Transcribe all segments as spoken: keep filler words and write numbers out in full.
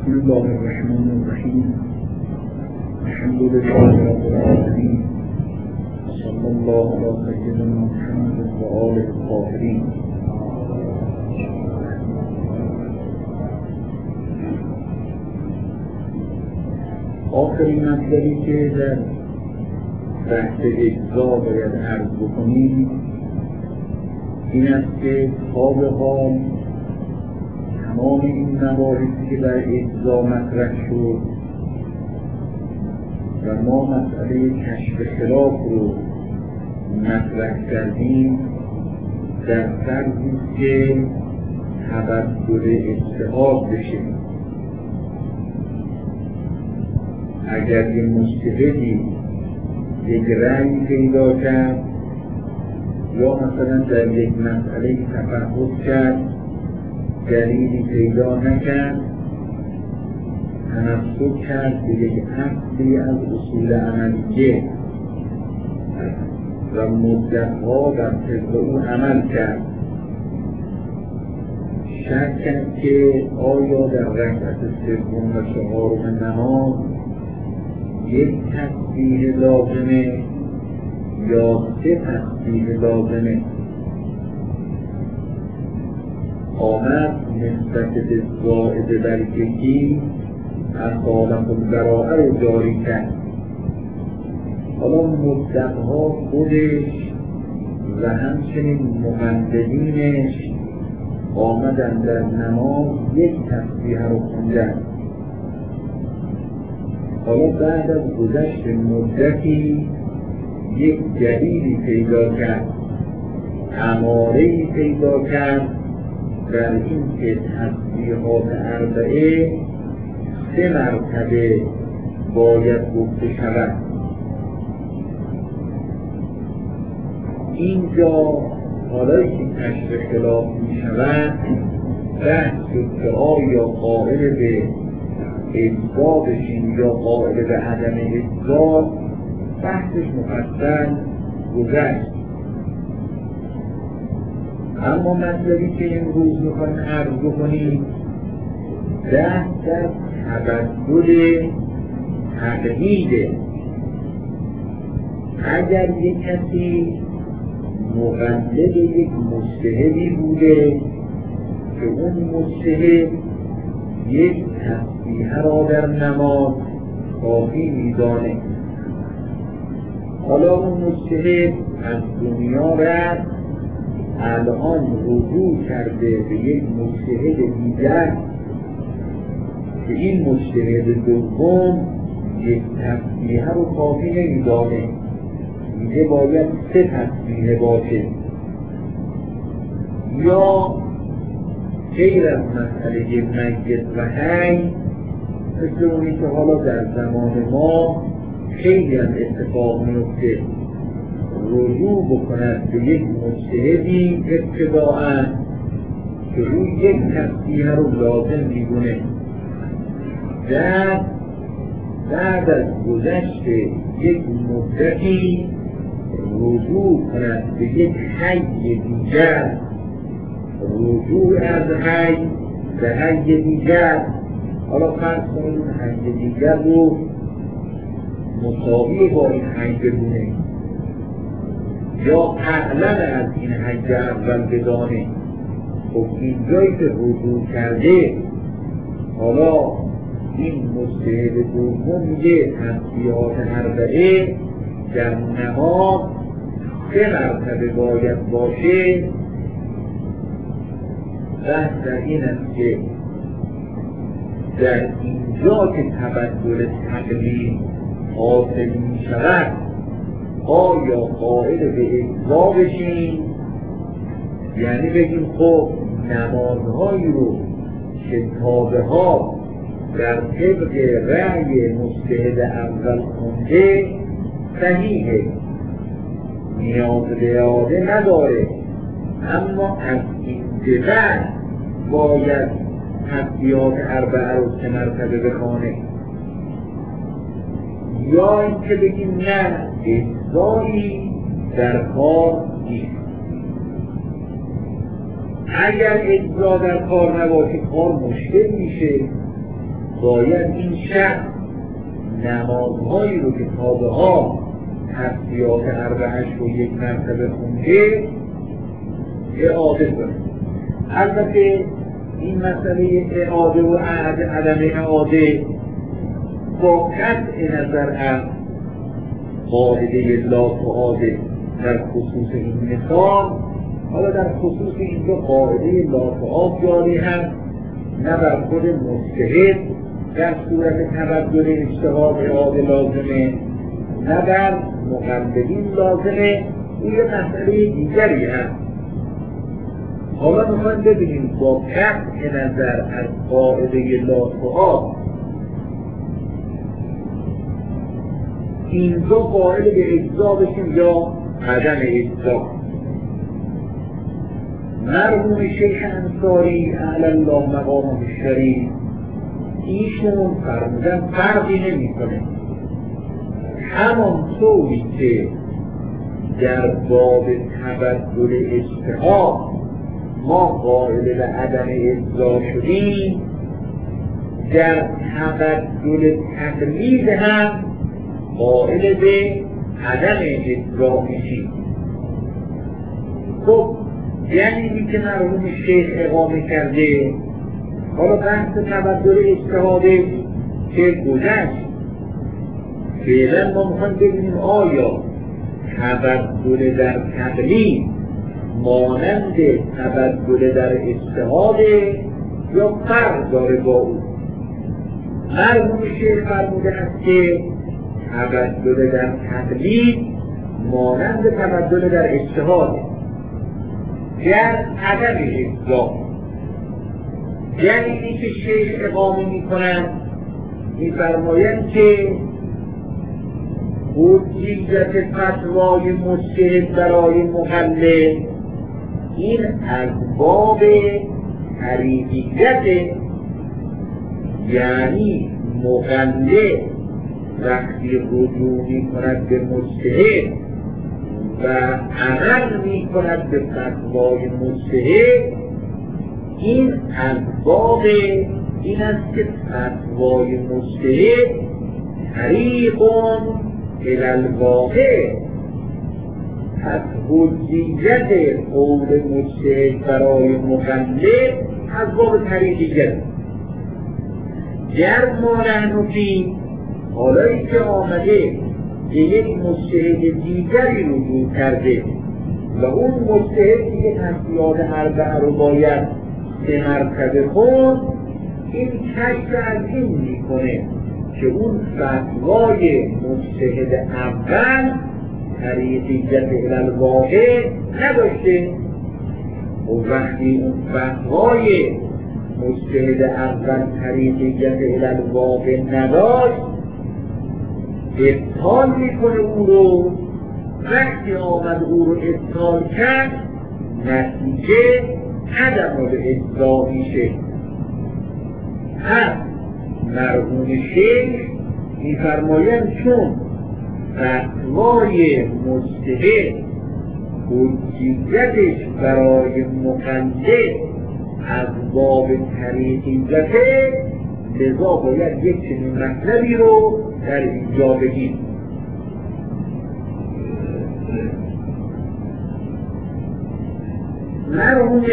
بسم الله الرحمن الرحیم. الحمد لله رب العالمین. صلی الله علی سیدنا محمد و آله الطاهرین. آخرین مطلبی که در بحث اجزا باید عرض بکنیم این است که تا به حال تمام این مباحثی که در اجزا مطرح شد و ما مسئله کشف خلاف رو مطرح کردیم در فرضی که تبدل اجتهاد بشه. اگر یه مجتهدی یک رأی پیدا کرد یا مثلا در یک مسئله تفحص کرد دلیلی پیدا نکرد، تنسب کرد به یک اصلی از اصول عملیه و مدتها در طبق او عمل کرد، شک کرد که آیا در رکعت سوم و چهارم نماز یک تسبیح لازمه یا سه تسبیح لازمه، آمد نسبت به زائد بر یکی اصالت البراءه رو جاری کرد. حالا مدتها خودش و همچنین مقلدینش آمدن در نماز یک تسبیح رو خوندن. حالا بعد از گذشت مدتی یک دلیلی پیدا کرد، اماره‌ای پیدا کرد در این که تسبیحات اربعه سه مرتبه باید گفته شود. اینجا حالایی که کشف خلاف می شود بحث شد که آیا قائل به اجزا بشیم یا قائل به عدم اجزا، بحثش مفصل گذشت. اما مطلبی که امروز میخوایم عرض بکنیم بحث در تبدل تقلید. اگر یک کسی مقلد یک مجتهدی بوده که اون مجتهد یک تسبیح را در نماز کافی میدانه، حالا اون مجتهد از دنیا رفت، الان رجوع کرده به یک مجتهد دیگر که این مجتهد دوم یک تسبیح رو کافی نمیدانه، میگه باید سه تسبیح باشه. یا غیر از مسئله میت و حی، مثل اونی که حالا در زمان ما خیلی هم اتفاق میفته، رجوع بکند به یک مجتهدی ابتداءً که او یک تسبیح رو لازم میدونه، در بعد از گذشت یک مدتی رجوع کند به یک حی دیگر، رجوع از حی به حی دیگر. حالا فرض کنید این حی دیگر رو مساوی با این حی بدونه یا اعلم از این حی اول بدانه. خب اینجایی که رجوع کرده، حالا این مجتهد دوم میگه تسبیحات اربعه در نماز سه مرتبه باید باشه. بحث در این است که در اینجا که تبدل تقلید حاصل می شود آیا قائل به اجزا بشیم، یعنی بگیم خب نمازهایی رو که تابه ها در طبق رأی مجتهد اول خونده صحیحه، نیاز به اعاده نداره، اما از این جهت باید تسبیحات اربعه رو سه مرتبه بخونه. یا اینکه بگیم نه، اجزایی در کار نیست. اگر اجزا در کار نباشه کار مشکل میشه، باید این شخص نمازهایی رو که تابه ها تسبیحات اربعه‌اش رو یک مرتبه خونده اعاده کنه. البته این مسئله اعاده و عدم اعاده با قطع نظر از قاعده لا تعاده در خصوص این مثال، حالا در خصوص اینجا قاعده لا تعاد جاری هست، نه بر خود مجتهد در صورت تبدل اجتهاد اعاده لازمه، نه بر مقلدین لازمه. این یه مسئله دیگری هست. حالا میخوایم ببینیم با قطع نظر از قاعده لا تعاد اینجا قائل به اجزا بشیم یا عدم اجزا. مرحوم شیخ انصاری اعلی الله مقامه الشریف ایشون فرمودن فرقی نمی کنه، همانطوری که در باب تبدل اجتهاد ما قائل به عدم اجزا شدیم، در تبدل تقلید هم قائل به عدم اجزا میشیم. خب یعنی این که مرحوم شیخ اقامه کرده، حالا بحث تبدل اجتهادش که گذشت، فعلا ما میخوایم ببینیم آیا تبدل در تقلید مانند تبدل در اجتهاد یا فرق داره با او. مرحوم شیخ فرموده است که تبدل در تقلید مانند تبدل در اجتهاد در عدم اجزا. یعنی این که شیخ اقامه می کنند می‌فرمایند که حجیت فتوای مجتهد برای مقلد این از باب طریقیت، یعنی مقلد وقتی رجوع می کند به مجتهد و عمل می کند به فتوای مجتهد، این از باب این است که فتوای مجتهد طریقون الی الواقع، از حجیت قول مجتهد برای مقلد از باب طریقیت. گر ما رهنفی حالایی که آمده به یک مجتهد دیگری رجوع کرده و اون مجتهد دیگه تسبیحات اربعه رو باید سه مرتبه خوند، این کشف از این میکنه که اون فتوای مجتهد اول طریقیت الی الواقع نداشته و وقتی اون فتوای مجتهد اول طریقیت الی الواقع نداشت ابطال میکنه او رو. وقتی آمد او رو ابطال کرد نتیجه عدم اجزا میشه. پس مرحوم شیخ میفرمایند چون فتوای مجتهد حجیتش برای مقلد از باب طریقیته، لذا باید یک چنین مطلبی رو در اینجا بگیم. مرحوم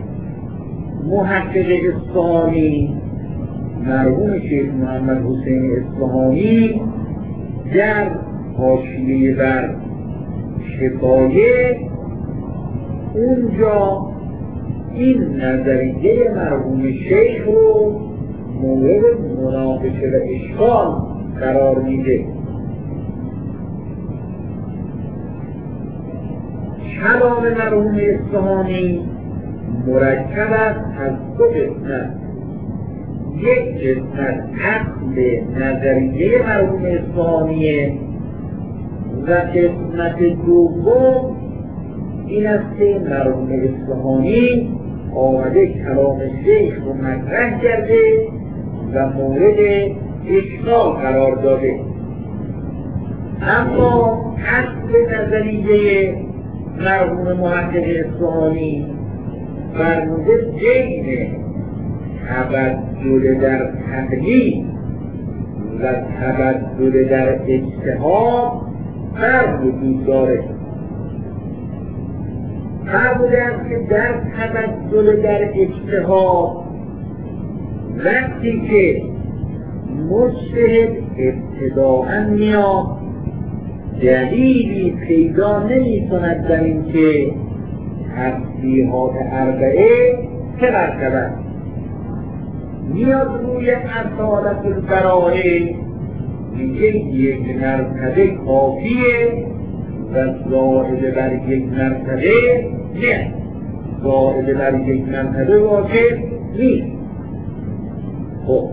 محقق اصفهانی مرحوم شیخ محمد حسین اصفهانی در حاشیه بر شفایه اونجا این نظریه مرحوم شیخ رو مورد مناقشه و اشکال قرار میده. کلام مرحوم اصفهانی مرکب است از دو قسمت. یک قسمت اصل نظریه مرحوم اصفهانیه و قسمت دوم این است که مرحوم اصفهانی آمده کلام شیخ رو مطرح کرده و مورد اشکال قرار داده. اما اصل نظریه مرحوم محقق اصفهانی فرموده بین تبدل در تقلید و تبدل در اجتهاد فرق وجود داره. فرق بوده است که در تبدل در اجتهاد وقتی که مجتهد ابتداءً میاد دلیلی پیدا نمی کند در این که تصریحات اربعه چه مرتبه میاد روی اصالت البراءه میگه یک مرتبه کافیه و زائد بر یک مرتبه نه، زائد بر یک مرتبه واجب نیست. خب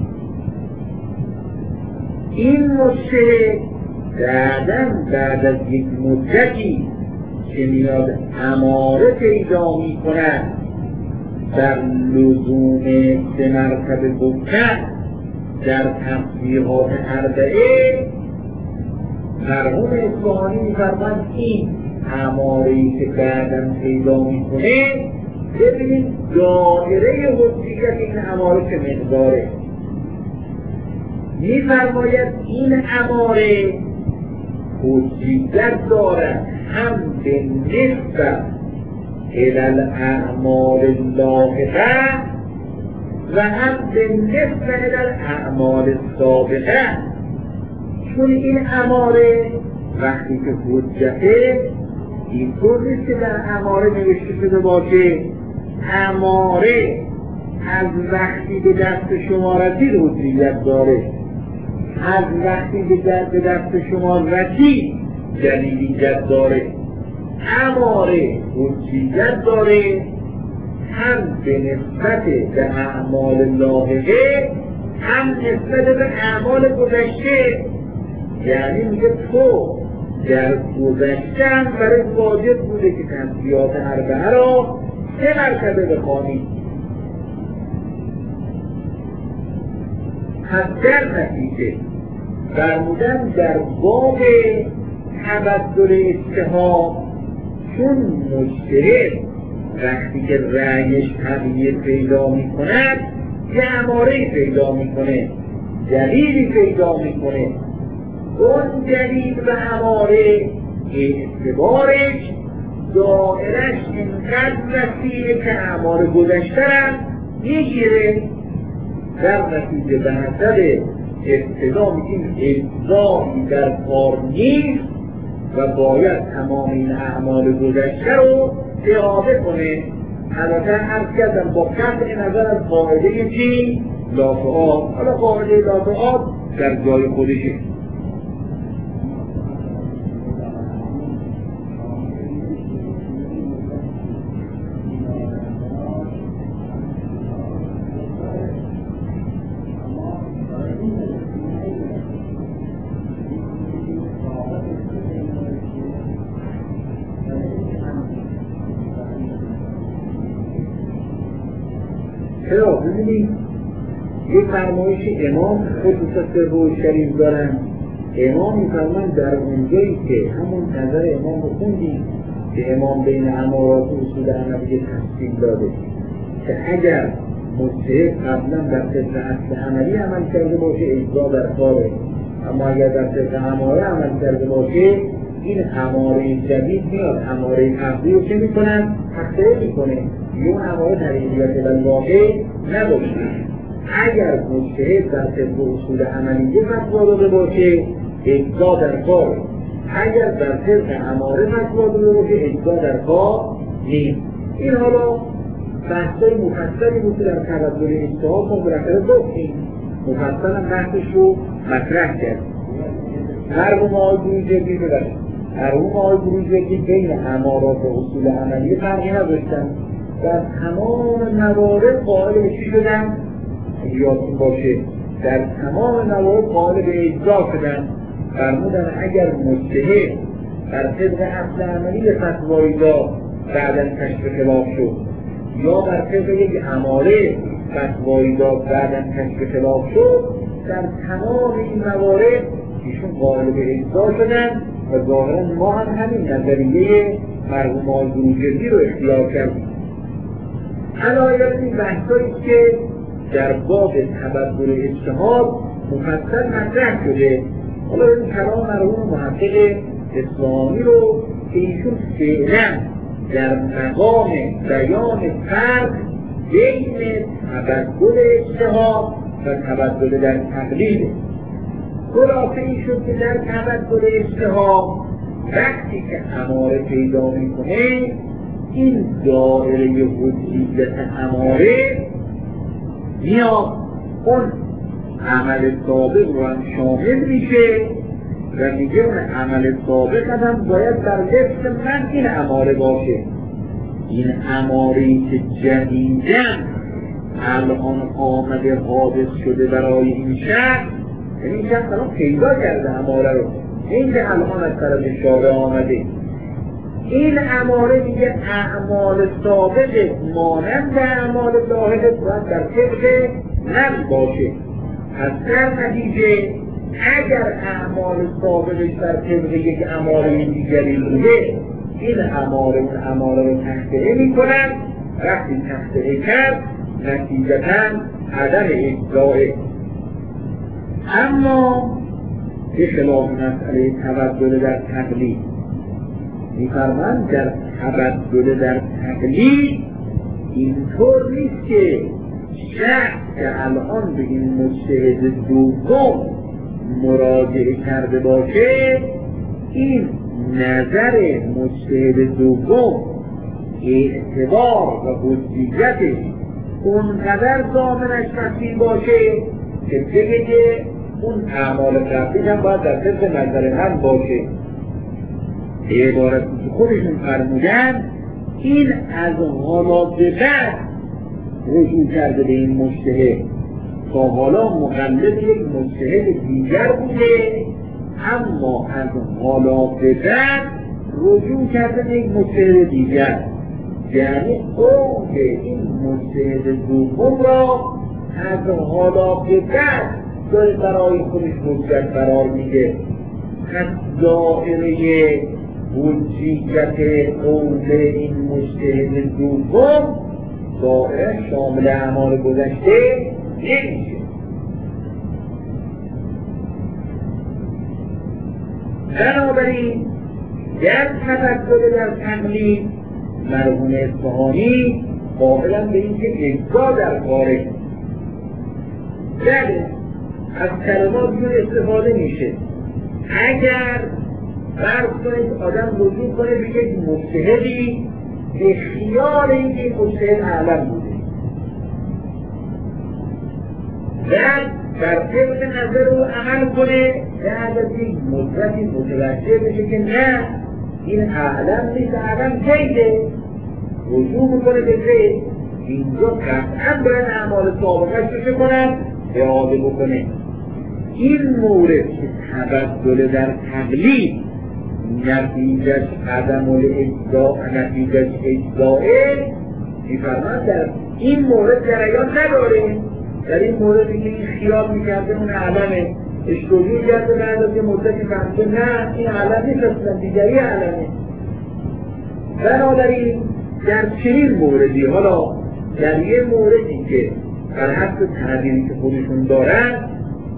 این مجتهد بعداً بعد از یک مدتی که میاد اماره پیدا می کند در لزوم سه مرتبه گفتن در تفسیرات اربعه، مرحوم اصفهانی می‌فرمایند این اماره‌ای که بعداً پیدا میکنه ببینید دایره حجیت این اماره چه مقداره. می‌فرماید این اماره حجیت دارد هم به نسبت الى الاعمال اللاحقه و هم به نسبت الى الاعمال السابقه. چون این اماره وقتی که حجته اینطور نیست که در اماره نوشته شده باشه اماره از وقتی به دست شما رسید حجیت داره، از وقتی به دست شما رسید دلیلیت داره. اماره حجیت داره هم به نسبت به اعمال لاحقه هم نسبت به اعمال گذشته. یعنی میگه تو در گذشته هم برای واجب بوده که تنبیهات اربعه را سه مرتبه بخوانی. پس در نتیجه فرمودن در باب تبدل اجتهاد چون مجتهد وقتی که رأیش تغییر پیدا می کند یه اماره‌ای پیدا می کنه، دلیلی پیدا می کنه. اون دلیل و اماره اعتبارش دائرش اینقدر وسیعه که اماره گذشته را میگیره. در نتیجه به حسب ابتدا میگیم اجزایی در کار نیست و باید تمام این اعمال گذشته رو اعاده کنه. البته عرض کردم با قطع نظر از قاعده چی؟ لافعات. حالا قاعده لافعات در جای خودشه. چرا؟ ببینید یک فرمایش امام خود سر روی شریف دارن. امام میفرمایند در اونجایی که همون نظر امام رو خوندیم که امام بین امارات و اصول عملی تفصیل داده که اگر مجتهد قبلا در طبق اصل عملی عمل کرده باشه اجزا در کاره، اما اگر در طبق اماره عمل کرده باشه این اماره جدید میاد اماره قبلی رو چه میکنن؟ تخطیه میکنه. اون اماره تغییریت الواقع نباشه. اگر مجتهد در طبق اصول عملیه فتوا داده باشه اجزا در کار، اگر در طبق اماره فتوا داده باشه اجزا در کار نیست. این حالا بحثای مفصلی بود در تبدل اجتهاد ما بالاخره گفتیم، مفصل هم بحثش رو مطرح کرد. مرحوم آقای بروجردی ببرید مرحوم آقای بروجردی بین امارات و اصول عملیه فرقی نداشتن، در تمام موارد قائل به چی شدن؟ یادتون باشه در تمام موارد قائل به اجزا شدن. فرمودن اگر مجتهد در طبق اصل عملی فتوایی داد بعداً کشف خلاف شد یا در طبق یک اماره فتوایی داد بعداً کشف خلاف شد، در تمام این موارد ایشون قائل به اجزا شدن و ظاهراً ما هم همین نظریه مرحوم آقای بروجردی رو اختیار کردیم. علایت این بحثایی که در باب تبدل اجتهاد مفصل مطرح شده. حالا این کلام مرحوم محقق اسلامی رو که ایشون فعلا در مقام بیان فرق بین تبدل اجتهاد و تبدل در تقلید. خلاصه ایشون که در تبدل اجتهاد وقتی که اماره پیدا میکنه این دایره حجیت اماره میاد اون عمل سابق رو هم شامل میشه و میگه اون عمل سابق هم باید در لفظ من این اماره باشه. این اماره‌ای که جدیدن الان آمده حادث شده برای این شخص، یعنی این شخص الان پیدا کرده اماره رو، این که الان از طرف شارع آمده. این اماره میگه اعمال سابق مانند اعمال لاحقه باید در طبق من باشه. از در نتیجه اگر اعمال سابقش در طبق یک اماره دیگری بوده، این اماره اون اماره رو تخطئه میکنن. وقتی تخطئه کرد نتیجتاً عدم اجزائه. اما به خلاف مسئله تبدل در تقلید می‌فرمایند در تبدل در تقلید اینطور نیست که شخص که الان به این مجتهد دوم مراجعه کرده باشه این نظر مجتهد دوم اعتبار و حجیتش اونقدر ضامنش مفید باشه که بگه که اون اعمال قبلی هم باید در طبق نظر من باشه. به عبارتی که خودشون فرمودن این از حالا به بعد رجوع کرده به این مجتهد، تا حالا مقلد یک مجتهد دیگر بوده اما از حالا به بعد رجوع کرده به یک مجتهد دیگر، یعنی اون که این مجتهد دوم را از حالا به بعد داره برای خودش حجت قرار میده. از دائره حجیت قول این مجتهد دوم دائره شامل اعمال گذشته نمیشه. بنابراین در تبدل در تقلید مرحوم اصفهانی قائلاً به این که اجزا در کاره. بله از کلمات جور استفاده میشه. اگر فرض کنید آدم رجوع کنه به یک مجتهدی به خیال اینکه مجتهد اعلم بوده و در طبق نظر او عمل کنه بعد از یک مدتی متوجه بشه که نه این اعلم نیست، اعلم زیده، رجوع میکنه به زید. اینجا قطعا باید اعمال سابقش رو چه کنن؟ اعاده بکنه. این مورد که تبدل در تقلید نتیجهش عدم الاجزا نتیجهش اجزائه میفرماند در این مورد جریان نداره. در این موردی که این خیال میکرده اون علمه اشتوجی کرده بعد از یه مدتی فهمده نه این علم نیست اصلا دیگری علمه. بنابراین در چنین موردی، حالا در یه موردی که بر حسب تعبیری که خودشون دارن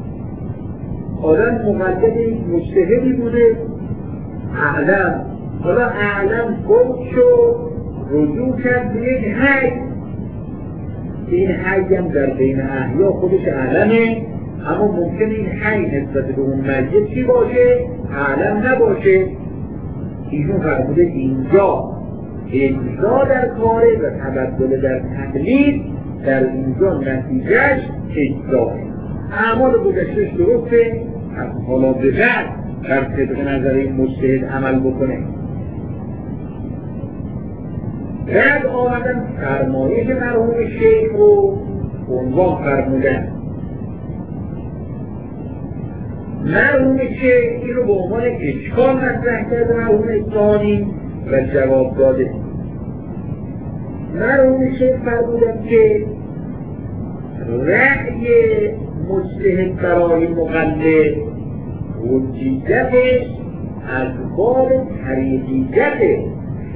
آدم مقلد یک مجتهدی بوده اعلم، حالا اعلم گفت شد رجوع کرد به یک حی، این حی هم در بین احیا خودش اعلمه اما ممکن این حی نسبت به اون مجید چی باشه؟ اعلم نباشه. ایشون فرموده اینجا اجزا در کاره و تبدل در تقلید در اینجا نتیجهش اجزاه. اعمال گذشتهش درسته از حالا به بعد در طبق نظر این مجتهد عمل بکنه. بعد آمدن فرمایش مرحوم شیخ رو عنوان فرمودن. مرحوم شیخ این رو به عنوان اشکال مطرح کرده مرحوم اصفهانی و جواب داده. مرحوم شیخ فرمودن که رأی مجتهد برای مقلد حجیتش از باب طریقیته.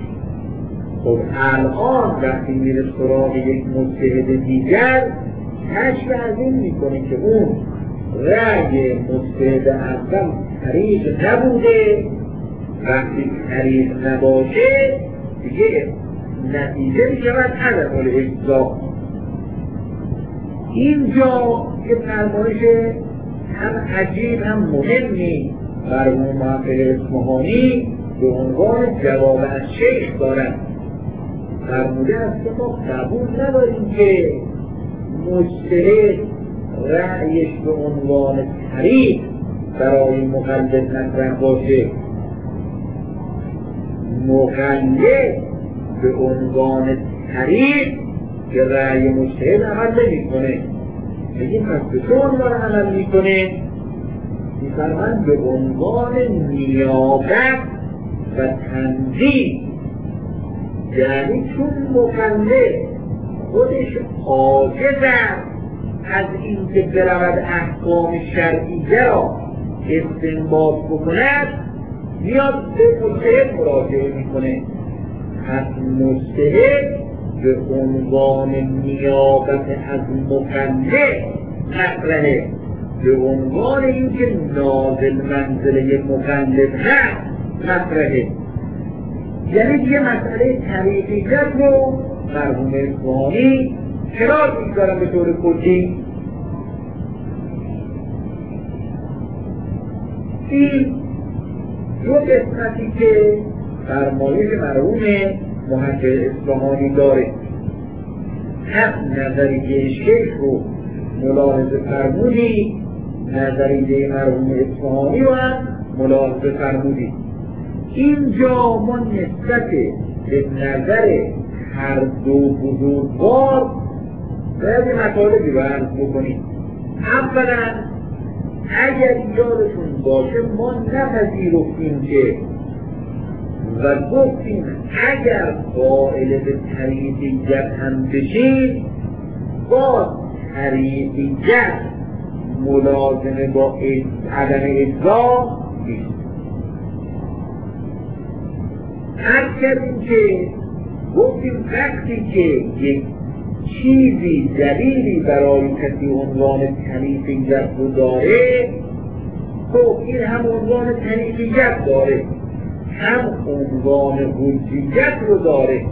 خب الان وقتی میره سراغ یک مجتهد دیگر کشف از این میکنه که اون رأی مجتهد اول طریق نبوده. وقتی طریق نباشه دیگه نتیجه میشود عدم الاجزا. اینجا یه فرمایش هم عجیب هم مهمی مرحوم محقق اصفهانی به عنوان جواب از شیخ دارد. فرموده است که ما قبول نداریم که مجتهد رأیش به عنوان طریق برای مقلد مطرح باشه. مقلد به عنوان طریق که رأی مجتهد عمل نمی کنه. بگیم پس به چه عنوان عمل می کنه؟ می‌فرمایند به عنوان نیابت و تنظیم. یعنی چون مقلد خودش عاجز است از این که برود احکام شرعیه را استنباط بکند، میاد به مجتهد مراجعه میکنه. پس مجتهد به عنوان نیابت از مقلد مطرحه، به عنوان اینکه نازل منزله مقلد هست مطرحه. یعنی دیگه مسئله طریقیت رو مرحوم اصفهانی کنار میگذارم به طور کلی. این دو قسمتی که فرمایش مرحوم محقق اصفهانی داره، هم نظریه شیخ رو ملاحظه فرمودی، نظریه مرحوم اصفهانی رو هم ملاحظه فرمودی. اینجا ما نسبت به نظر هر دو بزرگوار باید مطالبی رو عرض بکنیم. اولا اگر یادتون باشه ما نپذیرفتیم که و گفتیم اگر قائل به طریقیت هم بشیم باز طریقیت ملازمه با عدم اجزا نیست. عرض کردیم که گفتیم وقتی که یک چیزی دلیلی برای کسی عنوان طریقیت رو داره، خب این هم عنوان طریقیت داره، هم عنوان حجیت رو داره.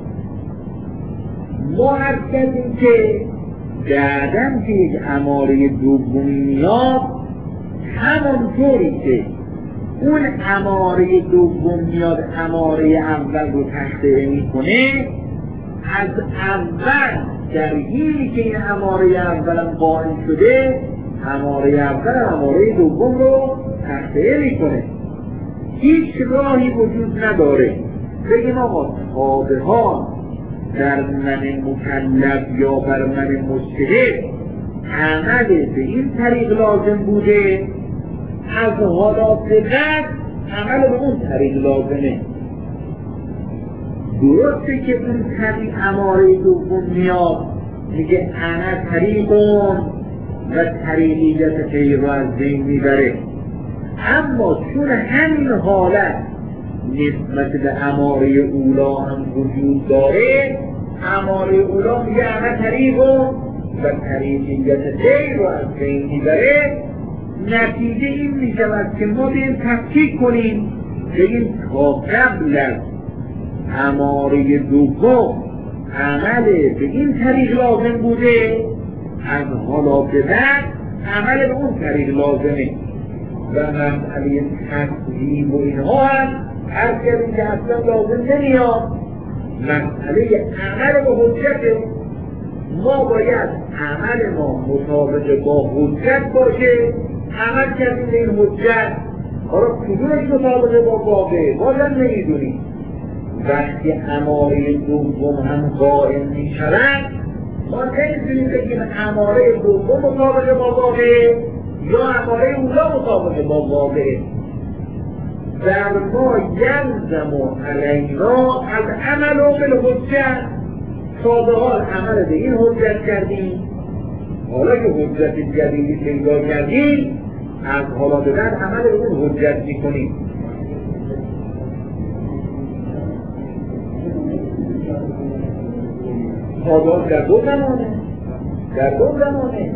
ما عرض کردیم که بعدم که یک اماره دومی میاد، همانطوری که اون اماره دوم میاد اماره اول رو تخطئه میکنه، از اول در حینی که این اماره اولم قائم شده، اماره اول اماره دوم رو تخطئه میکنه. هیچ راهی وجود نداره بگیم آقا تابعان در من مکلف یا بر من مجتهد عمل به این طریق لازم بوده، از حالات بعد عمل به اون طریق لازمه. درسته که اون طریق اماره دوم میاد میگه انا طریقون و طریقیت غیر رو از بین میبره، اما چون همین حالت نسبت به اماره اولا هم وجود داره، اماره اولا میگه انا طریقون و طریقیت غیر رو از بین میبره، نتیجه این میشود که ما بیم تفکیک کنیم بگیم تا قبل از اماره دوم عمل به این طریق لازم بوده، از حالا به بعد عمل به اون طریق لازمه. و مسئله تصویب و اینها هم عرض کردیم که اصلا لازم نمیاد. مسئله عمل به حجت ما باید عمل ما مطابق با حجت باشه. عمل کردیم به این حجت، حالا کدومش مطابق با واقع بازم نمیدونیم. وقتی اماره دوم هم قائم می شود، ما نمیتونیم بگیم اماره دوم مطابق با واقع یا اماره اولا مطابق با واقع. در ما یلزم و علینا از عمل و بالحجت. تا به حال عمل به این حجت کردیم، حالا که حجت جدیدی پیدا کردیم از حالا به بعد عمل به اون حجت میکنیم. حالا در دو زمانه در دو زمانه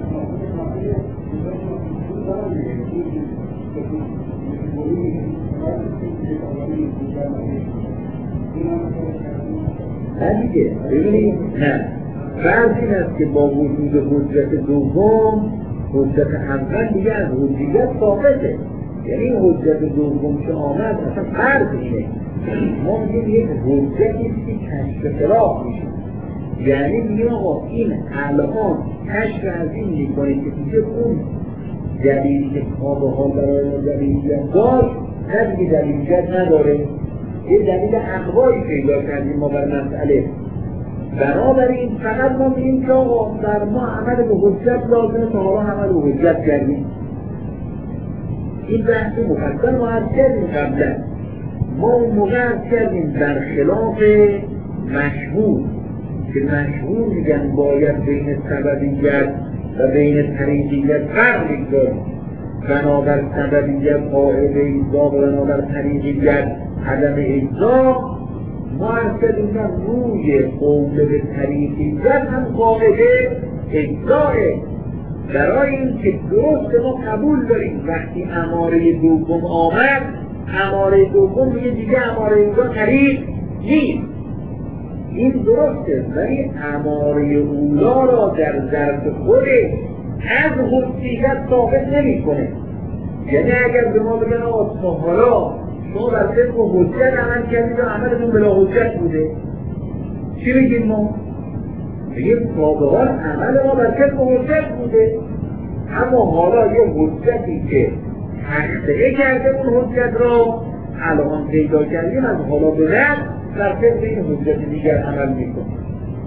نه دیگه ببینید نه فرض این است که با وجود حجت دوم حجت اول دیگه از حجیت ثابته. یعنی این حجت دوم که آمد اصلا فرض اینه ما میگیم یک حجتی که کشف خلاف میشه. یعنی میگیم آقا این الان کشف از این میکنه که دیگه اون دلیلی که خوابه ها برای ما دلیلیت داشت نه دیگه دلیلیت نداره. یه دلیل اقوایی پیدا کردیم ما بر مسئله. بنابراین فقط ما میگیم که آقا در ما عمل به حجت لازمه تا حالا عمل به حجت کردیم. این بحث مفصل ما عرض کردیم قبلا. ما اون موقع عرض کردیم در خلاف مشهور که مشهور میگن باید بین سببیت و بین طریقیت فرق بگذاریم. بنابر سببیت قاعده اجزا و بنابر طریقیت عدم اجزا. ما عرض کردیم روی قول به طریقیت هم قاعده اجزاه. برای این که درست ما قبول داریم وقتی اماره دوم آمد اماره دوم میگه دیگه اماره اینجا طریق نیست. این درسته ولی اماره اولا را در ظرف خودش از حجیت ثابت نمی کنه. یعنی اگر به ما بگن آقا حالا شما بر طبق حجت عمل کردید و عملتون بلا حجت بوده چی بگیم ما؟ بگیم تابعان عمل ما بر طبق حجت بوده اما حالا یه حجتی که تخطئه کرده اون حجت را الان پیدا کردیم از حالا به بعد در طبق این حجت دیگر عمل میکنیم.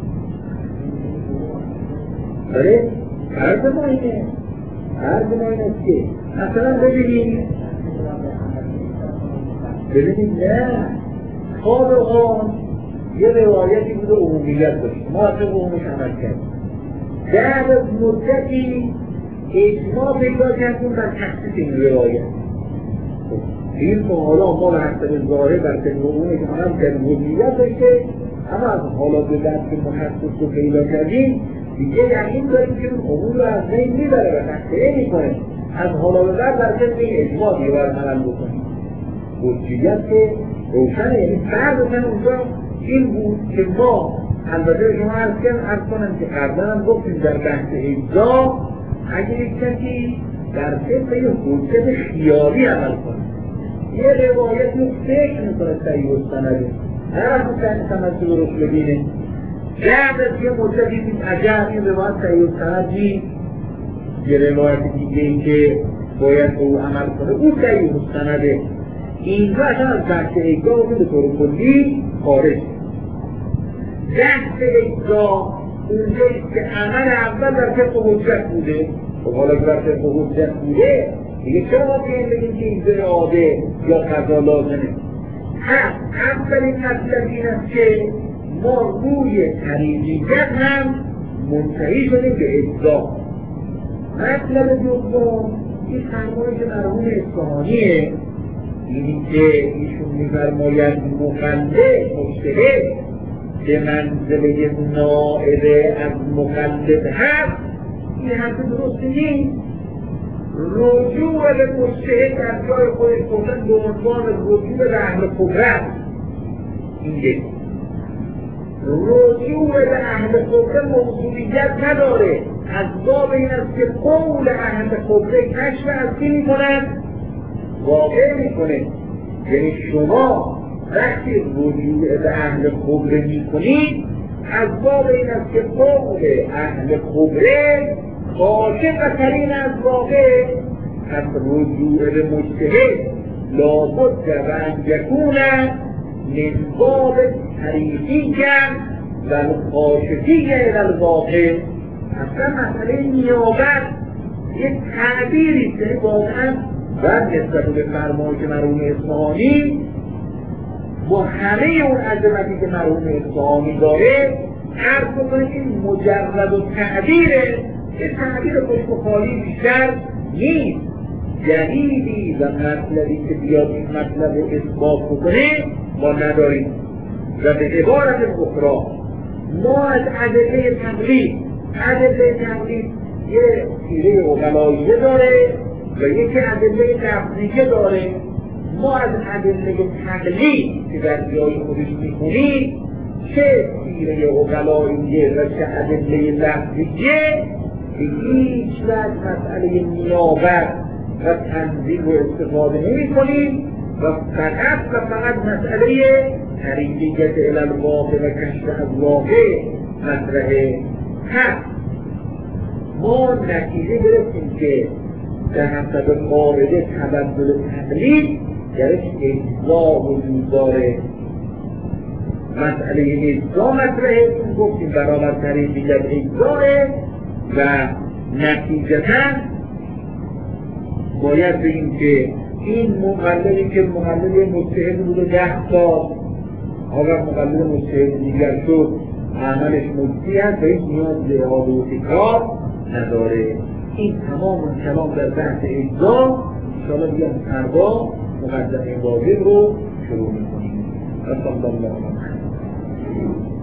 بله؟ فرض ما اینه فرض ما اینه که مثلا ببینید ببینید نه خالقان یه روایتی بوده عمومیت داشت ما اصلا عمومش عمل کردیم. بعد از مدتی اجماع پیدا کردیم بر تخصیص این روایت. این که حالا ما به حسب ظاهر بر طبق عمومش عمل کردیم عمومیت داشته اما از حالا به بعد که مخصص رو پیدا کردیم دیگه یقین داریم که اون عموم رو از بین میبره و تخصیص میکنه. از حالا به بعد بر طبق این اجماع دیگه باید عمل بکنیم. حجیت که روشنه. یعنی فرض اونجا این بود که ما البته شما عرض کنم عرض کنم که قبلا هم گفتیم در بحث اجزا اگر یک کسی در طبق یه حجت خیالی عمل کنه یه روایت رو فکر میکنه صحیح السنده هر از اون سمت درست ببینه بعد از یه مدتی دید عجب این روایت صحیح السنده نیست یه روایت دیگه این که باید او عمل کنه او صحیح السنده اینجا اصلا از بحث اجزا به طور کلی خارج. بحث اجزا اونجاییست که عمل اول در طبق حجت بوده. خب حالا که در طبق حجت بوده دیگه چرا ما بگیم بگیم که این عاده یا قضا لازمه؟ هم اولین مطلب این است که ما روی طریقیت هم منتهی شدیم به اجزا. مطلب دوم این فرمایش مرحوم اصفهانیه اینی که ایشون می‌فرماید مقلد مجتهد به منزله نائب از مقلد هست. این حرف درست نیست. رجوع به مجتهد از جای خودش گفتن به عنوان رجوع به اهل قدرت این یک رجوع به اهل قدرت موضوعیت نداره. از باب این است که قول اهل قدرت کشف از کی می‌کند؟ واقع میکنه. یعنی شما وقتی رجوع به اهل خبره میکنید از باب این است که قول اهل خبره خاشق و ترین از واقع از رجوع به مجتهد لابد و ان یکون من باب طریقی و الخاشقی الواقع. اصلا مسئله نیابت یک تعبیری که واقعا و نسبت به فرمایش مرحوم اصفهانی با همه اون عظمتی که مرحوم اصفهانی داره عرض بکنه این مجرد و تعبیره که تعبیر خشک و خالی بیشتر نیست. دلیلی و مطلبی که بیاد این مطلب رو اثبات بکنه ما نداریم. و به عبارت اخرى ما از ادله تقلید ادله تقلید یه تیره اقلاییه داره و یکی ادله لفظیه داره. ما از ادله تقلید که در جای خودش میخونیم چه تیره اقلاییه و چه ادله لفظیه به هیچ وجه مسئله نیابت و تنظیم رو استفاده نمی کنیم و فقط و فقط مسئله طریقیت الالواقع و کشف از واقع مطرحه هست. ما نتیجه گرفتیم که در حسب قاعده تبدل تقلید درش اجزا وجود داره. مسئله اجزا مطرحه چون گفتیم برابر طریقیت اجزاه و نتیجتا باید بگیم که این مقلدی که مقلد مجتهد بوده ده سال اگر مقلد مجتهد دیگر شد عملش مجزی هست و هیچ نیاز به اعاده و تکرار نداره. این تمام کلام در بحث اجزا. انشاءالله دیگه فردا مقدمه واجب رو شروع میکنیم. صلی الله علیه و سلم.